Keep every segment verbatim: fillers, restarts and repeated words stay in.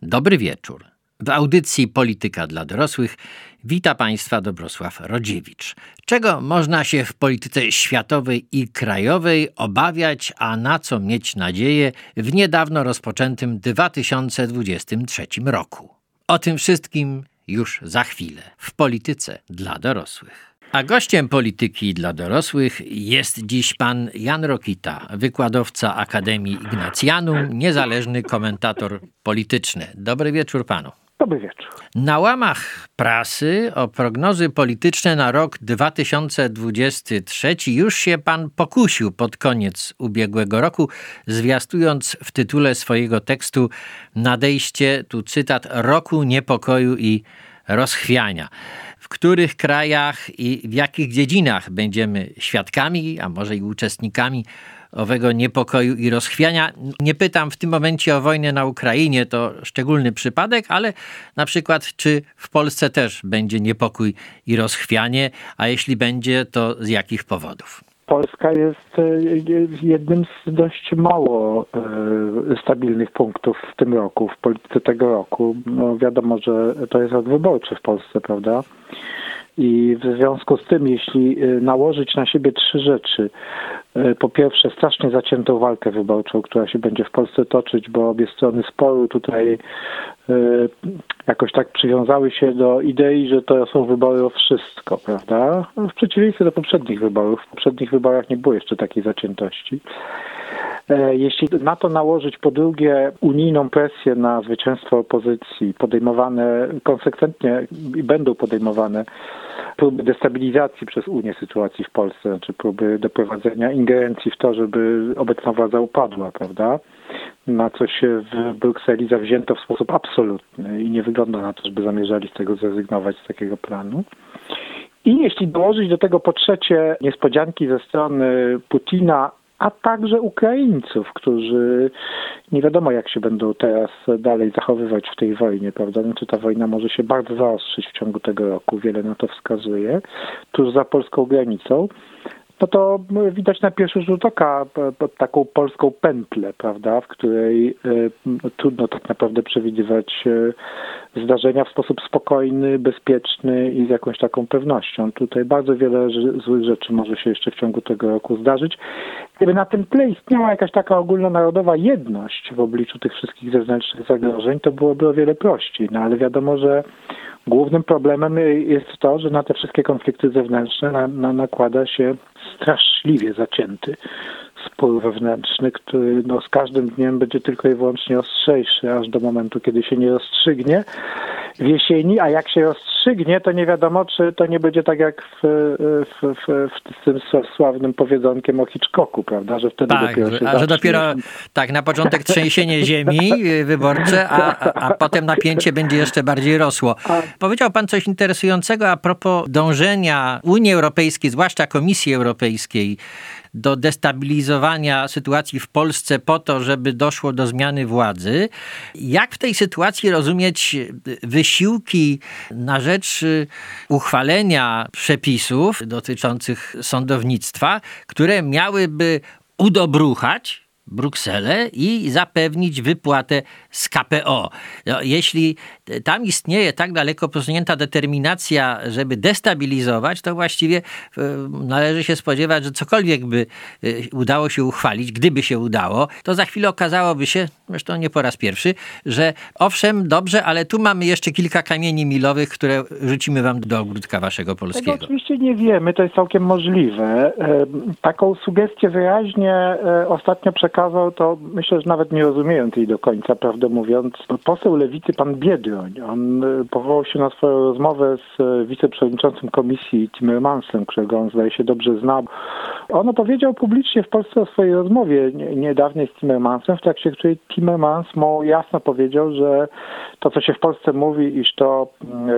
Dobry wieczór. W audycji Polityka dla dorosłych wita Państwa Dobrosław Rodziewicz. Czego można się w polityce światowej i krajowej obawiać, a na co mieć nadzieję w niedawno rozpoczętym dwa tysiące dwudziestym trzecim roku? O tym wszystkim już za chwilę w Polityce dla dorosłych. A gościem Polityki dla dorosłych jest dziś pan Jan Rokita, wykładowca Akademii Ignatianum, niezależny komentator polityczny. Dobry wieczór panu. Dobry wieczór. Na łamach prasy o prognozy polityczne na rok dwa tysiące dwudziesty trzeci już się pan pokusił pod koniec ubiegłego roku, zwiastując w tytule swojego tekstu nadejście, tu cytat, roku niepokoju i rozchwiania. W których krajach i w jakich dziedzinach będziemy świadkami, a może i uczestnikami owego niepokoju i rozchwiania. Nie pytam w tym momencie o wojnę na Ukrainie, to szczególny przypadek, ale na przykład czy w Polsce też będzie niepokój i rozchwianie, a jeśli będzie, to z jakich powodów? Polska jest jednym z dość mało e, stabilnych punktów w tym roku, w polityce tego roku. No wiadomo, że to jest rok wyborczy w Polsce, prawda? I w związku z tym, jeśli nałożyć na siebie trzy rzeczy, po pierwsze strasznie zaciętą walkę wyborczą, która się będzie w Polsce toczyć, bo obie strony sporu tutaj jakoś tak przywiązały się do idei, że to są wybory o wszystko, prawda? W przeciwieństwie do poprzednich wyborów. W poprzednich wyborach nie było jeszcze takiej zaciętości. Jeśli na to nałożyć po drugie unijną presję na zwycięstwo opozycji, podejmowane konsekwentnie i będą podejmowane próby destabilizacji przez Unię sytuacji w Polsce, znaczy próby doprowadzenia ingerencji w to, żeby obecna władza upadła, prawda? Na co się w Brukseli zawzięto w sposób absolutny i nie wygląda na to, żeby zamierzali z tego zrezygnować, z takiego planu. I jeśli dołożyć do tego po trzecie niespodzianki ze strony Putina, a także Ukraińców, którzy nie wiadomo jak się będą teraz dalej zachowywać w tej wojnie, prawda? Znaczy ta wojna może się bardzo zaostrzyć w ciągu tego roku, wiele na to wskazuje, tuż za polską granicą. No to widać na pierwszy rzut oka taką polską pętlę, prawda, w której no, trudno tak naprawdę przewidywać zdarzenia w sposób spokojny, bezpieczny i z jakąś taką pewnością. Tutaj bardzo wiele złych rzeczy może się jeszcze w ciągu tego roku zdarzyć. Gdyby na tym tle istniała jakaś taka ogólnonarodowa jedność w obliczu tych wszystkich zewnętrznych zagrożeń, to byłoby o wiele prościej. No ale wiadomo, że głównym problemem jest to, że na te wszystkie konflikty zewnętrzne na, na, nakłada się straszliwie zacięty spór wewnętrzny, który no, z każdym dniem będzie tylko i wyłącznie ostrzejszy, aż do momentu, kiedy się nie rozstrzygnie w jesieni, a jak się rozstrzygnie, to nie wiadomo, czy to nie będzie tak jak w, w, w, w tym sławnym powiedzonkiem o Hitchcocku, prawda, że wtedy tak, dopiero się a zacznie. że dopiero tak na początek trzęsienie ziemi wyborcze, a, a, a potem napięcie będzie jeszcze bardziej rosło. Powiedział pan coś interesującego a propos dążenia Unii Europejskiej, zwłaszcza Komisji Europejskiej, do destabilizowania sytuacji w Polsce po to, żeby doszło do zmiany władzy. Jak w tej sytuacji rozumieć wysiłki na rzecz uchwalenia przepisów dotyczących sądownictwa, które miałyby udobruchać Brukselę i zapewnić wypłatę z K P O. No, jeśli tam istnieje tak daleko posunięta determinacja, żeby destabilizować, to właściwie e, należy się spodziewać, że cokolwiek by e, udało się uchwalić, gdyby się udało, to za chwilę okazałoby się, zresztą nie po raz pierwszy, że owszem, dobrze, ale tu mamy jeszcze kilka kamieni milowych, które rzucimy wam do ogródka waszego polskiego. Tego oczywiście nie wiemy, to jest całkiem możliwe. E, taką sugestię wyraźnie e, ostatnio przekazał to myślę, że nawet nie rozumiejąc jej do końca, prawdę mówiąc, poseł Lewicy, pan Biedroń. On powołał się na swoją rozmowę z wiceprzewodniczącym komisji Timmermansem, którego on zdaje się dobrze zna. On opowiedział publicznie w Polsce o swojej rozmowie niedawnej z Timmermansem, w trakcie której Timmermans mu jasno powiedział, że to, co się w Polsce mówi, iż to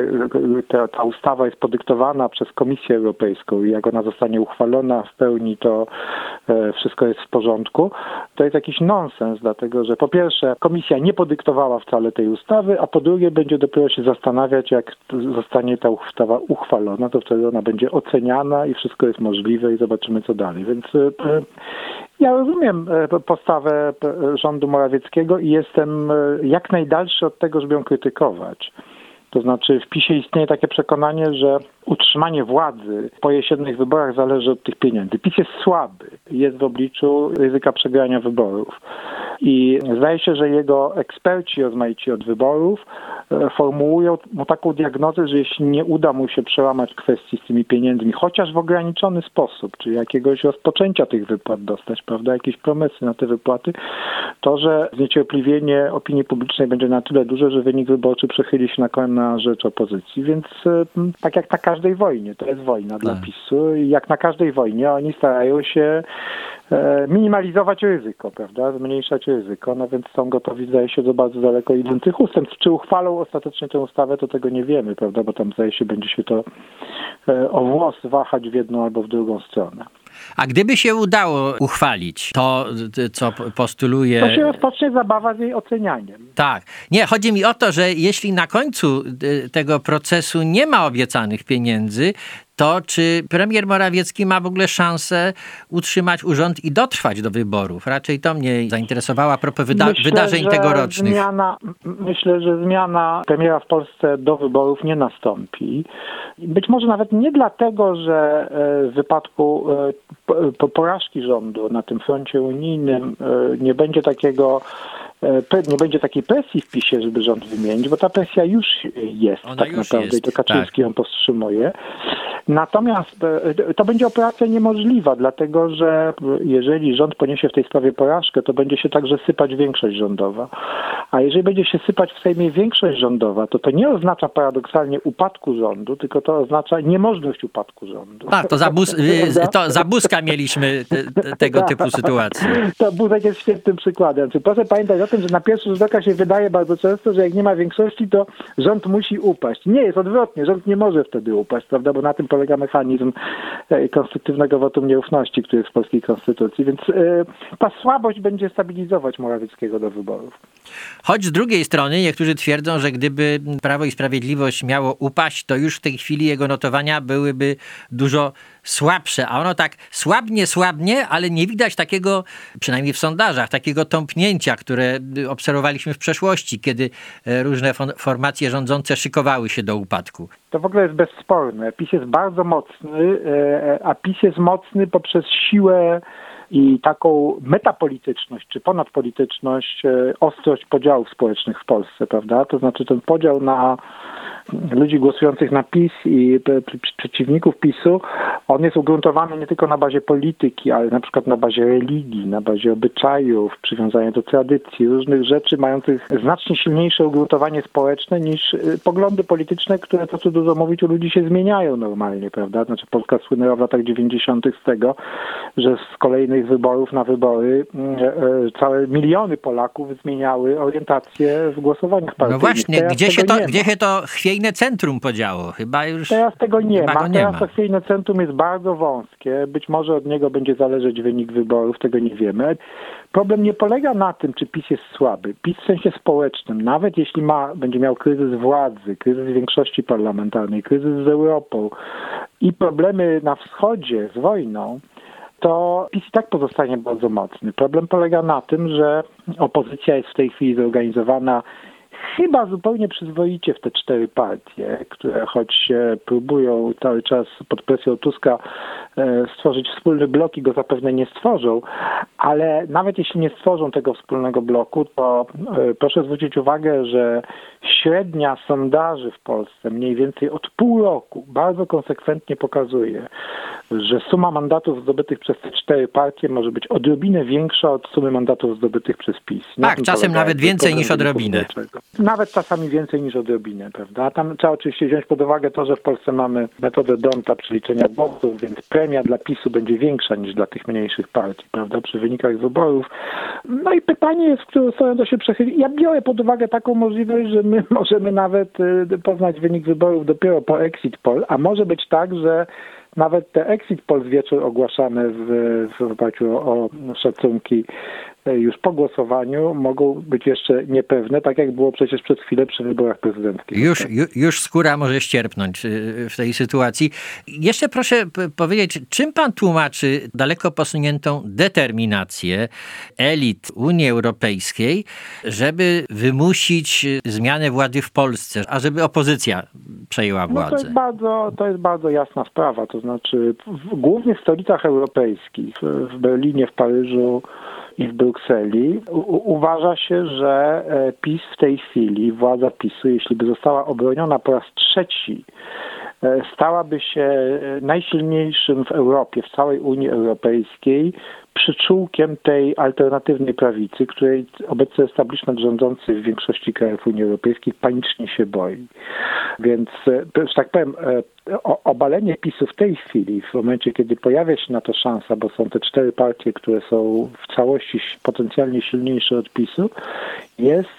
ta, ta ustawa jest podyktowana przez Komisję Europejską i jak ona zostanie uchwalona w pełni, to wszystko jest w porządku. To jest jakiś nonsens, dlatego że po pierwsze Komisja nie podyktowała wcale tej ustawy, a po drugie będzie dopiero się zastanawiać, jak zostanie ta ustawa uchwalona, to wtedy ona będzie oceniana i wszystko jest możliwe i zobaczymy, co dalej. Więc ja rozumiem postawę rządu Morawieckiego i jestem jak najdalszy od tego, żeby ją krytykować. To znaczy w PiSie istnieje takie przekonanie, że utrzymanie władzy po jesiennych wyborach zależy od tych pieniędzy. PiS jest słaby, jest w obliczu ryzyka przegrania wyborów. I zdaje się, że jego eksperci rozmaici od wyborów formułują mu taką diagnozę, że jeśli nie uda mu się przełamać kwestii z tymi pieniędzmi, chociaż w ograniczony sposób, czyli jakiegoś rozpoczęcia tych wypłat dostać, prawda, jakieś promesy na te wypłaty, to, że zniecierpliwienie opinii publicznej będzie na tyle duże, że wynik wyborczy przechyli się na, na rzecz opozycji. Więc tak jak na każdej wojnie, to jest wojna dla PiSu i jak na każdej wojnie oni starają się minimalizować ryzyko, prawda, zmniejszać ryzyko, no więc są gotowi, zdaje się, do bardzo daleko idących ustępstw. Czy uchwalą ostatecznie tę ustawę, to tego nie wiemy, prawda, bo tam, zdaje się, będzie się to o włos wahać w jedną albo w drugą stronę. A gdyby się udało uchwalić to, co postuluje... To się rozpocznie zabawa z jej ocenianiem. Tak. Nie, chodzi mi o to, że jeśli na końcu tego procesu nie ma obiecanych pieniędzy, to czy premier Morawiecki ma w ogóle szansę utrzymać urząd i dotrwać do wyborów? Raczej to mnie zainteresowało a propos wyda- myślę, wydarzeń tegorocznych. Zmiana, myślę, że zmiana premiera w Polsce do wyborów nie nastąpi. Być może nawet nie dlatego, że w wypadku porażki rządu na tym froncie unijnym nie będzie takiego nie będzie takiej presji w PiSie, żeby rząd wymienić, bo ta presja już jest Ona tak już naprawdę jest, i to Kaczyński tak. ją powstrzymuje. Natomiast to będzie operacja niemożliwa, dlatego że jeżeli rząd poniesie w tej sprawie porażkę, to będzie się także sypać większość rządowa. A jeżeli będzie się sypać w Sejmie większość rządowa, to to nie oznacza paradoksalnie upadku rządu, tylko to oznacza niemożność upadku rządu. Tak, to za, Bus- to za Buzka mieliśmy te, te, tego typu sytuacje. To Buzek jest świetnym przykładem. Czy proszę pamiętać o tym, że na pierwszy rzut oka się wydaje bardzo często, że jak nie ma większości, to rząd musi upaść. Nie, jest odwrotnie. Rząd nie może wtedy upaść, prawda, bo na tym polega mechanizm konstruktywnego wotum nieufności, który jest w polskiej konstytucji, więc yy, ta słabość będzie stabilizować Morawieckiego do wyborów. Choć z drugiej strony niektórzy twierdzą, że gdyby Prawo i Sprawiedliwość miało upaść, to już w tej chwili jego notowania byłyby dużo słabsze, a ono tak słabnie, słabnie, ale nie widać takiego, przynajmniej w sondażach, takiego tąpnięcia, które obserwowaliśmy w przeszłości, kiedy różne formacje rządzące szykowały się do upadku. To w ogóle jest bezsporne. PiS jest bardzo mocny, a PiS jest mocny poprzez siłę i taką metapolityczność, czy ponadpolityczność, ostrość podziałów społecznych w Polsce, prawda? To znaczy ten podział na ludzi głosujących na PiS i przeciwników PiSu, on jest ugruntowany nie tylko na bazie polityki, ale na przykład na bazie religii, na bazie obyczajów, przywiązania do tradycji, różnych rzeczy mających znacznie silniejsze ugruntowanie społeczne niż poglądy polityczne, które, to co dużo mówić, u ludzi się zmieniają normalnie, prawda? Znaczy Polska słynęła w latach dziewięćdziesiątych z tego, że z kolejnych wyborów na wybory całe miliony Polaków zmieniały orientację w głosowaniach partyjnych. No właśnie, gdzie się, to, gdzie się to chwiejne centrum podziało? Chyba już Teraz tego nie ma. nie Teraz ma. to chwiejne centrum jest bardzo wąskie. Być może od niego będzie zależeć wynik wyborów, tego nie wiemy. Problem nie polega na tym, czy PiS jest słaby. PiS w sensie społecznym, nawet jeśli ma, będzie miał kryzys władzy, kryzys większości parlamentarnej, kryzys z Europą i problemy na wschodzie z wojną, to PiS i tak pozostanie bardzo mocny. Problem polega na tym, że opozycja jest w tej chwili zorganizowana chyba zupełnie przyzwoicie w te cztery partie, które choć się próbują cały czas pod presją Tuska stworzyć wspólny blok i go zapewne nie stworzą, ale nawet jeśli nie stworzą tego wspólnego bloku, to proszę zwrócić uwagę, że średnia sondaży w Polsce mniej więcej od pół roku bardzo konsekwentnie pokazuje, że suma mandatów zdobytych przez te cztery partie może być odrobinę większa od sumy mandatów zdobytych przez PiS. Tak, czasem nawet więcej niż odrobinę. Nawet czasami więcej niż odrobinę, prawda? Tam trzeba oczywiście wziąć pod uwagę to, że w Polsce mamy metodę D'Hondta przeliczenia głosów, więc premia dla PiSu będzie większa niż dla tych mniejszych partii, prawda? Przy wynikach wyborów. No i pytanie jest, w którą stronę to się przechyli. Ja biorę pod uwagę taką możliwość, że my możemy nawet poznać wynik wyborów dopiero po exit poll, a może być tak, że nawet te exit polls wieczór ogłaszane w, w oparciu o, o szacunki już po głosowaniu mogą być jeszcze niepewne, tak jak było przecież przed chwilą przy wyborach prezydenckich. Już, już skóra może ścierpnąć w tej sytuacji. Jeszcze proszę powiedzieć, czym pan tłumaczy daleko posuniętą determinację elit Unii Europejskiej, żeby wymusić zmianę władzy w Polsce, a żeby opozycja przejęła władzę? No to jest bardzo, to jest bardzo jasna sprawa. To znaczy w głównych stolicach europejskich, w Berlinie, w Paryżu i w Brukseli u- uważa się, że PiS w tej chwili, władza PiSu, jeśli by została obroniona po raz trzeci, stałaby się najsilniejszym w Europie, w całej Unii Europejskiej, przyczółkiem tej alternatywnej prawicy, której obecny establishment rządzący w większości krajów Unii Europejskiej panicznie się boi. Więc, że tak powiem, obalenie PiSu w tej chwili, w momencie, kiedy pojawia się na to szansa, bo są te cztery partie, które są w całości potencjalnie silniejsze od PiSu, jest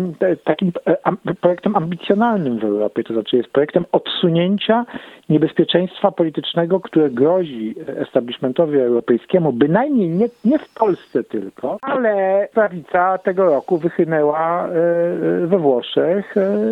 takim projektem ambicjonalnym w Europie, to znaczy jest projektem odsunięcia niebezpieczeństwa politycznego, które grozi establishmentowi europejskiemu, bynajmniej nie, nie w Polsce tylko, ale prawica tego roku wychynęła we Włoszech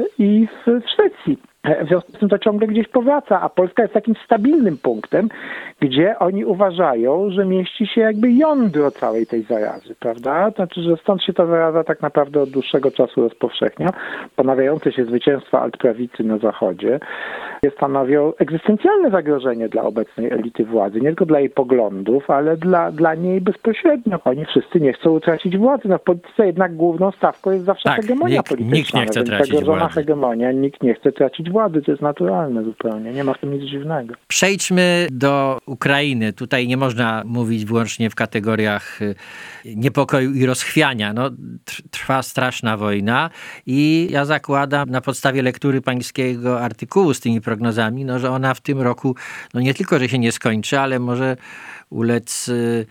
i w Szwecji. W związku z tym to ciągle gdzieś powraca, a Polska jest takim stabilnym punktem, gdzie oni uważają, że mieści się jakby jądro całej tej zarazy, prawda? Znaczy, że stąd się ta zaraza tak naprawdę od dłuższego czasu rozpowszechnia. Ponawiające się zwycięstwa altprawicy na Zachodzie stanowią egzystencjalne zagrożenie dla obecnej elity władzy, nie tylko dla jej poglądów, ale dla, dla niej bezpośrednio. Oni wszyscy nie chcą utracić władzy. No w polityce jednak główną stawką jest zawsze tak, hegemonia nikt, polityczna. Nikt nie chce no, tracić zagrożona władzy. hegemonia, nikt nie chce tracić władzy. To jest naturalne zupełnie. Nie ma w tym nic dziwnego. Przejdźmy do Ukrainy. Tutaj nie można mówić wyłącznie w kategoriach niepokoju i rozchwiania. No, trwa straszna wojna i ja zakładam na podstawie lektury pańskiego artykułu z tymi prognozami, no, że ona w tym roku no nie tylko, że się nie skończy, ale może ulec y,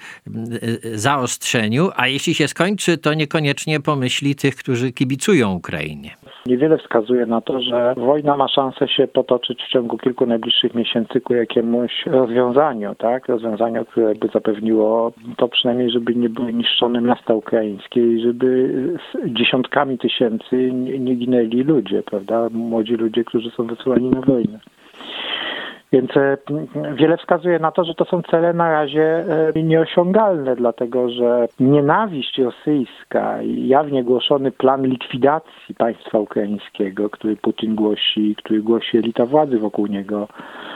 y, zaostrzeniu, a jeśli się skończy, to niekoniecznie pomyśli tych, którzy kibicują Ukrainie. Niewiele wskazuje na to, że wojna ma szansę się potoczyć w ciągu kilku najbliższych miesięcy ku jakiemuś rozwiązaniu, tak? Rozwiązaniu, które by zapewniło to przynajmniej, żeby nie były niszczone miasta ukraińskie i żeby dziesiątkami tysięcy nie, nie ginęli ludzie, prawda? Młodzi ludzie, którzy są wysyłani na wojnę. Więc wiele wskazuje na to, że to są cele na razie nieosiągalne, dlatego że nienawiść rosyjska i jawnie głoszony plan likwidacji państwa ukraińskiego, który Putin głosi, który głosi elita władzy wokół niego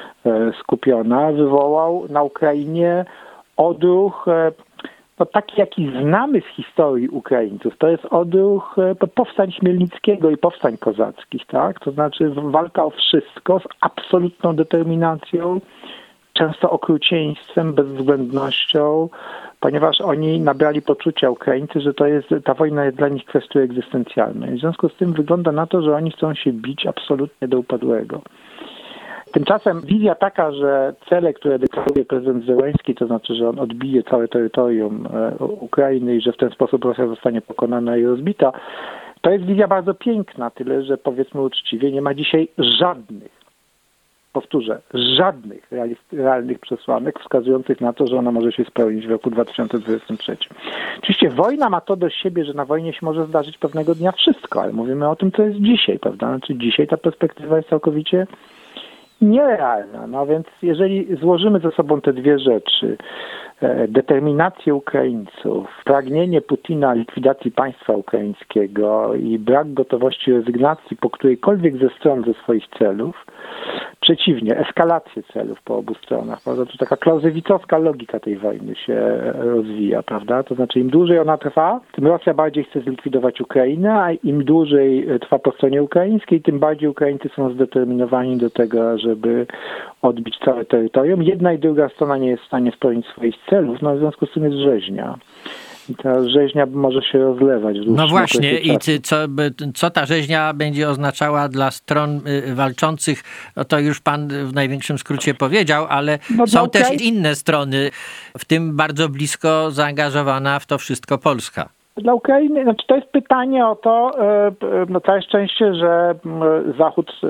skupiona, wywołał na Ukrainie odruch no, taki, jaki znamy z historii Ukraińców. To jest odruch powstań Chmielnickiego i powstań kozackich, tak? To znaczy walka o wszystko z absolutną determinacją, często okrucieństwem, bezwzględnością, ponieważ oni nabrali poczucia, Ukraińcy, że to jest, ta wojna jest dla nich kwestią egzystencjalną. I w związku z tym wygląda na to, że oni chcą się bić absolutnie do upadłego. Tymczasem wizja taka, że cele, które deklaruje prezydent Zełenski, to znaczy, że on odbije całe terytorium Ukrainy i że w ten sposób Rosja zostanie pokonana i rozbita, to jest wizja bardzo piękna, tyle że powiedzmy uczciwie, nie ma dzisiaj żadnych, powtórzę, żadnych realnych przesłanek wskazujących na to, że ona może się spełnić w roku dwa tysiące dwudziestym trzecim. Oczywiście wojna ma to do siebie, że na wojnie się może zdarzyć pewnego dnia wszystko, ale mówimy o tym, co jest dzisiaj, prawda? Znaczy dzisiaj ta perspektywa jest całkowicie nierealna. No więc jeżeli złożymy ze sobą te dwie rzeczy, determinację Ukraińców, pragnienie Putina likwidacji państwa ukraińskiego i brak gotowości rezygnacji po którejkolwiek ze stron ze swoich celów, przeciwnie, eskalację celów po obu stronach, prawda? To taka klauzewicowska logika tej wojny się rozwija, prawda? To znaczy im dłużej ona trwa, tym Rosja bardziej chce zlikwidować Ukrainę, a im dłużej trwa po stronie ukraińskiej, tym bardziej Ukraińcy są zdeterminowani do tego, żeby odbić całe terytorium. Jedna i druga strona nie jest w stanie spełnić swoich celów, no w związku z tym jest rzeźnia. I ta rzeźnia może się rozlewać. No właśnie, i co, co ta rzeźnia będzie oznaczała dla stron walczących, no to już pan w największym skrócie powiedział, ale no są też inne strony, w tym bardzo blisko zaangażowana w to wszystko Polska. Dla Ukrainy, znaczy to jest pytanie o to, no całe szczęście, że Zachód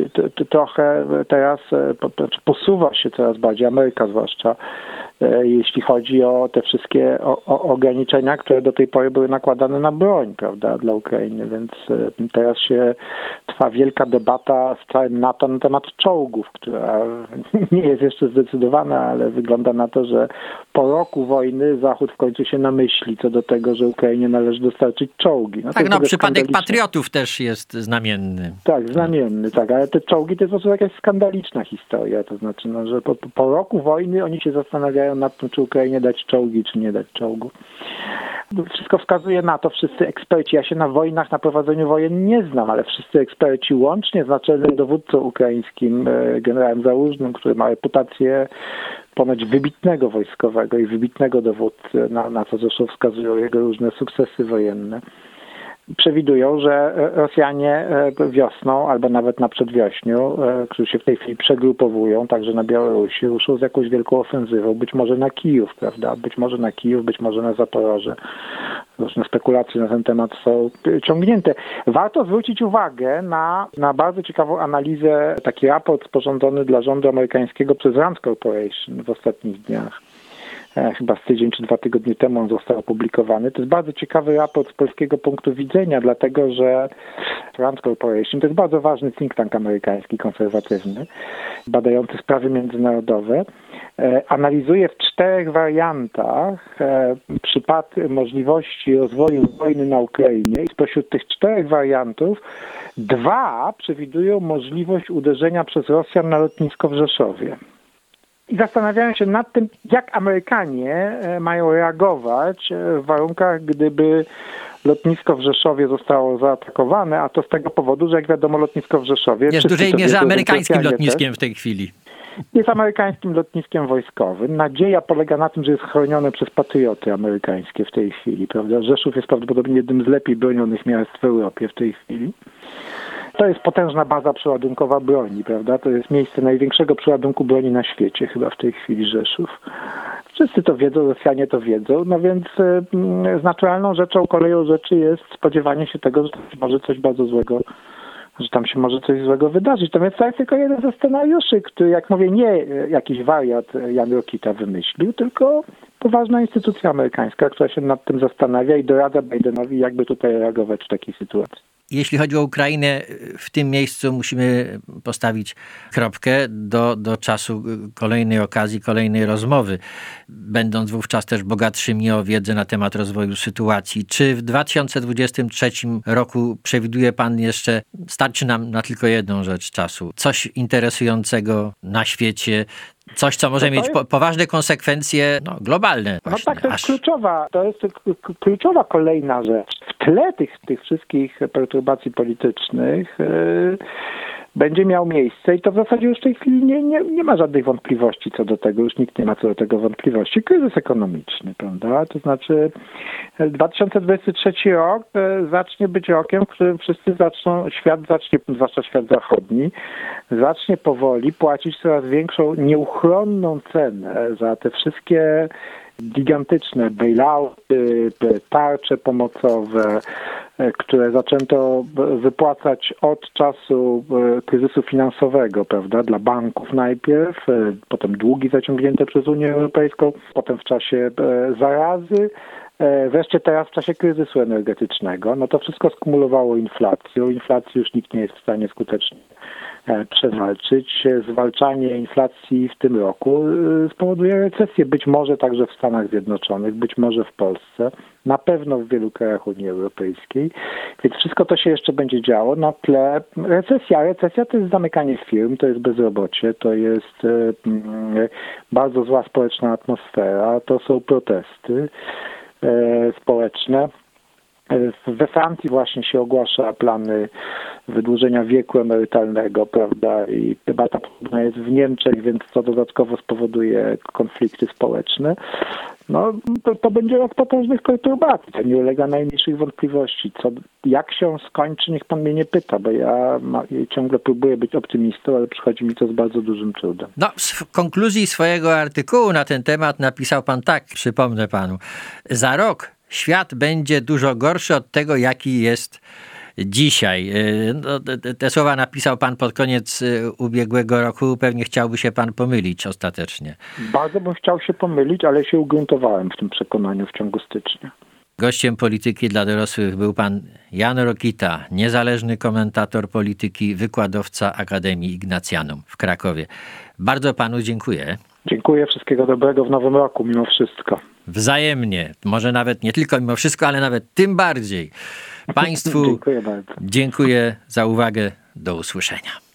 trochę teraz posuwa się coraz bardziej, Ameryka zwłaszcza, jeśli chodzi o te wszystkie o, o ograniczenia, które do tej pory były nakładane na broń, prawda, dla Ukrainy, więc teraz się trwa wielka debata z całym NATO na temat czołgów, która nie jest jeszcze zdecydowana, ale wygląda na to, że po roku wojny Zachód w końcu się namyśli co do tego, że Ukrainie należy dostarczyć czołgi. No tak, no przypadek patriotów też jest znamienny. Tak, znamienny, tak, ale te czołgi to jest po prostu jakaś skandaliczna historia, to znaczy, no, że po, po roku wojny oni się zastanawiają nad tym, czy Ukrainie dać czołgi, czy nie dać czołgu. Wszystko wskazuje na to, wszyscy eksperci, ja się na wojnach, na prowadzeniu wojen nie znam, ale wszyscy eksperci łącznie z naczelnym dowódcą ukraińskim, generałem Załużnym, który ma reputację ponoć wybitnego wojskowego i wybitnego dowódcy, na, na co zresztą wskazują jego różne sukcesy wojenne, przewidują, że Rosjanie wiosną albo nawet na przedwiośniu, którzy się w tej chwili przegrupowują, także na Białorusi, ruszą z jakąś wielką ofensywą, być może na Kijów, prawda? Być może na Kijów, być może na Zaporoże. Różne spekulacje na ten temat są ciągnięte. Warto zwrócić uwagę na, na bardzo ciekawą analizę, taki raport sporządzony dla rządu amerykańskiego przez Rand Corporation w ostatnich dniach. Chyba z tydzień czy dwa tygodnie temu on został opublikowany. To jest bardzo ciekawy raport z polskiego punktu widzenia, dlatego że Rand Corporation to jest bardzo ważny think tank amerykański, konserwatywny, badający sprawy międzynarodowe. Analizuje w czterech wariantach przypadki możliwości rozwoju wojny na Ukrainie i spośród tych czterech wariantów dwa przewidują możliwość uderzenia przez Rosjan na lotnisko w Rzeszowie. I zastanawiają się nad tym, jak Amerykanie mają reagować w warunkach, gdyby lotnisko w Rzeszowie zostało zaatakowane, a to z tego powodu, że jak wiadomo lotnisko w Rzeszowie... Jest w dużej mierze amerykańskim lotniskiem też w tej chwili. Jest amerykańskim lotniskiem wojskowym. Nadzieja polega na tym, że jest chronione przez patrioty amerykańskie w tej chwili, prawda? Rzeszów jest prawdopodobnie jednym z lepiej bronionych miast w Europie w tej chwili. To jest potężna baza przeładunkowa broni, prawda? To jest miejsce największego przeładunku broni na świecie chyba w tej chwili Rzeszów. Wszyscy to wiedzą, Rosjanie to wiedzą, no więc y, z naturalną rzeczą, koleją rzeczy jest spodziewanie się tego, że tam się może coś bardzo złego, że tam się może coś złego wydarzyć. To więc to jest tylko jeden ze scenariuszy, który, jak mówię, nie jakiś wariat Jan Rokita wymyślił, tylko poważna instytucja amerykańska, która się nad tym zastanawia i doradza Bidenowi, jakby tutaj reagować w takiej sytuacji. Jeśli chodzi o Ukrainę, w tym miejscu musimy postawić kropkę do, do czasu kolejnej okazji, kolejnej rozmowy, będąc wówczas też bogatszymi o wiedzę na temat rozwoju sytuacji. Czy w dwa tysiące dwudziestym trzecim roku przewiduje pan jeszcze, starczy nam na tylko jedną rzecz czasu, coś interesującego na świecie, coś, co może mieć po, poważne konsekwencje no, globalne. Właśnie, no tak, to jest aż... kluczowa, to jest kluczowa kolejna rzecz. W tle tych, tych wszystkich perturbacji politycznych yy, będzie miał miejsce i to w zasadzie już w tej chwili nie, nie, nie ma żadnych wątpliwości co do tego, już nikt nie ma co do tego wątpliwości. Kryzys ekonomiczny, prawda? To znaczy dwa tysiące dwudziesty trzeci rok zacznie być rokiem, w którym wszyscy zaczną, świat zacznie, zwłaszcza świat zachodni, zacznie powoli płacić coraz większą, nieuchronną cenę za te wszystkie gigantyczne bailouty, tarcze pomocowe, które zaczęto wypłacać od czasu kryzysu finansowego, prawda, dla banków najpierw, potem długi zaciągnięte przez Unię Europejską, potem w czasie zarazy, wreszcie teraz w czasie kryzysu energetycznego. No to wszystko skumulowało inflację. Inflacji już nikt nie jest w stanie skutecznie przewalczyć. Zwalczanie inflacji w tym roku spowoduje recesję, być może także w Stanach Zjednoczonych, być może w Polsce, na pewno w wielu krajach Unii Europejskiej. Więc wszystko to się jeszcze będzie działo na tle recesja. Recesja to jest zamykanie firm, to jest bezrobocie, to jest bardzo zła społeczna atmosfera, to są protesty społeczne. We Francji właśnie się ogłasza plany wydłużenia wieku emerytalnego, prawda, i debata podobna jest w Niemczech, więc to dodatkowo spowoduje konflikty społeczne. No, to, to będzie rok potężnych perturbacji, to nie ulega najmniejszych wątpliwości. Co, jak się skończy, niech pan mnie nie pyta, bo ja ma, ciągle próbuję być optymistą, ale przychodzi mi to z bardzo dużym trudem. No, w konkluzji swojego artykułu na ten temat napisał pan tak, przypomnę panu. Za rok świat będzie dużo gorszy od tego, jaki jest dzisiaj. No, te słowa napisał pan pod koniec ubiegłego roku. Pewnie chciałby się pan pomylić ostatecznie. Bardzo bym chciał się pomylić, ale się ugruntowałem w tym przekonaniu w ciągu stycznia. Gościem Polityki dla dorosłych był pan Jan Rokita, niezależny komentator polityki, wykładowca Akademii Ignatianum w Krakowie. Bardzo panu dziękuję. Dziękuję, wszystkiego dobrego w nowym roku mimo wszystko. Wzajemnie, może nawet nie tylko mimo wszystko, ale nawet tym bardziej. Państwu dziękuję bardzo. Dziękuję za uwagę. Do usłyszenia.